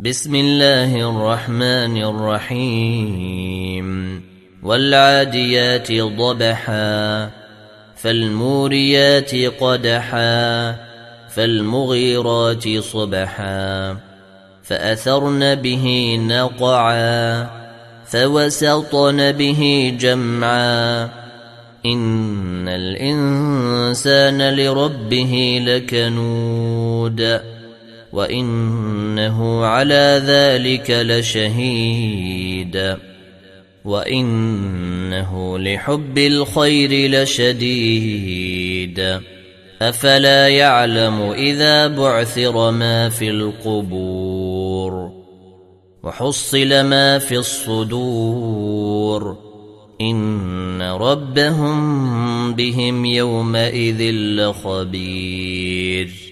بسم الله الرحمن الرحيم والعاديات ضبحا فالموريات قدحا فالمغيرات صبحا فأثرن به نقعا فوسطن به جمعا إن الإنسان لربه لكنود وإنه على ذلك لشهيد وإنه لحب الخير لشديد أفلا يعلم إذا بعثر ما في القبور وحصل ما في الصدور إن ربهم بهم يومئذ لخبير